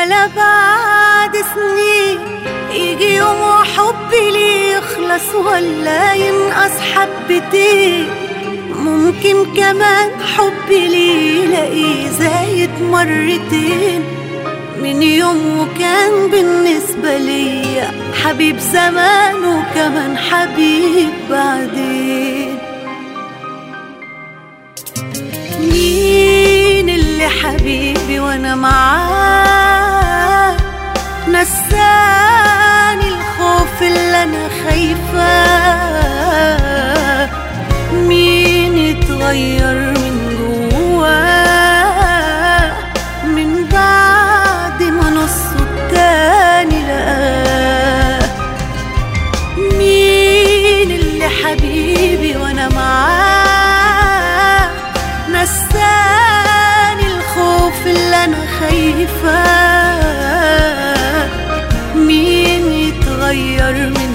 ولا بعد سنين يجي يوم وحبي ليه يخلص ولا ينقص حبتين. ممكن كمان حبي ليه يلاقيه زايد مرتين من يوم وكان بالنسبة ليا حبيب زمان وكمان حبيب بعدين. مين اللي حبيبي وانا معاه نساني الخوف اللي انا خايفاه؟ مين اتغير من جواه من بعد ما نصه التاني لقاه؟ مين اللي حبيبي وانا معاه نساني الخوف اللي انا خايفاه؟ مين يتغير من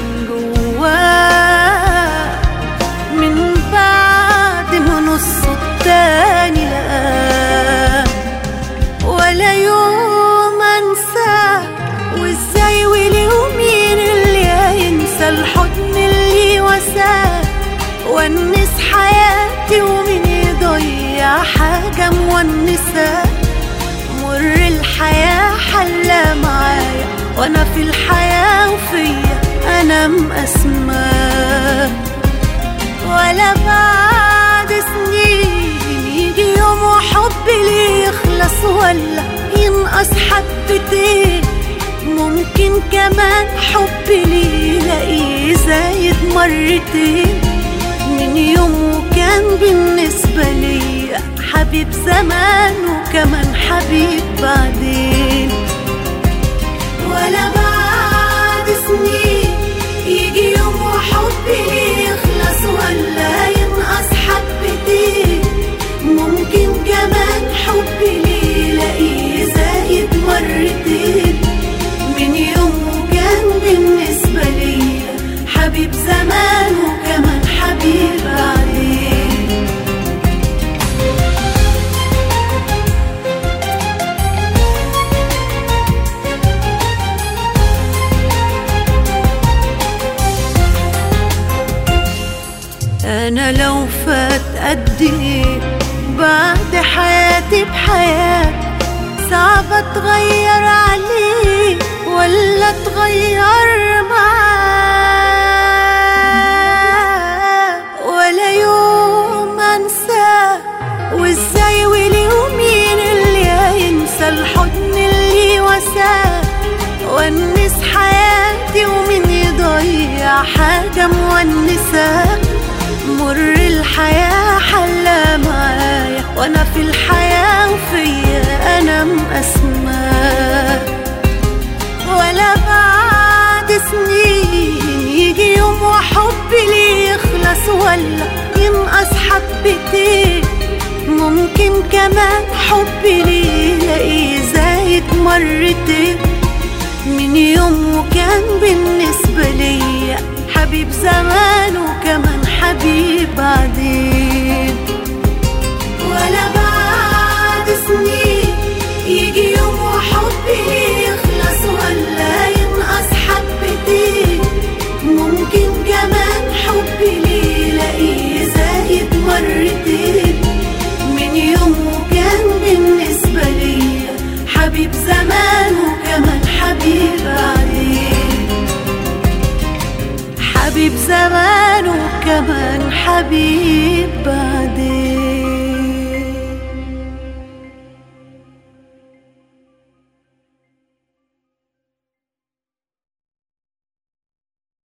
جواه من بعد ما نصه التاني لقاه؟ ولا يوم انساه وازاي وليه ومين اللي هينسى الحضن اللي وساه ونس حياتي ومين يضيع حاجة مونسة؟ مر الحياة حلى معايا وانا في الحياة وفيا انا مقسماه. ولا بعد سنين يجي يوم وحبي ليه يخلص ولا ينقص حبتين. ممكن كمان حبي ليه يلاقيه زايد مرتين من يوم وكان بالنسبة ليا حبيب زمان وكمان حبيب بعدين. ولا بعد سنين يجي يوم وحبي ليه يخلص ولا ينقص حبتين. ممكن كمان حبي ليه يلاقيه زايد مرتين من يوم وكان بالنسبة ليا حبيب زمان وكمان حبيب بعدين. أنا لو فات قد إيه بعد حياتي بحياة صعب أتغير عليه ولا أتغير معاه؟ ولا يوم أنساه وإزاي وليه ومين اللي هينسى الحضن اللي وساه ونس حياتي ومين يضيع حاجة مونسة؟ مر الحياة حلى معايا وانا في الحياة وفيا انا مقسماه. ولا بعد سنين يجي يوم وحبي ليه يخلص ولا ينقص حبتين. ممكن كمان حبي ليه يلاقيه زايد مرتين من يوم وكان بالنسبة ليا حبيب زمان وكمان حبيب بعدين. ولا بعد سنين يجي يوم وحبي ليه يخلص ولا ينقص حبتين. ممكن كمان حبي ليه يلاقيه زايد مرتين من يوم وكان بالنسبة ليا حبيب زمان وكمان حبيب بعدين. حبيب زمان وكمان حبيب بعدين.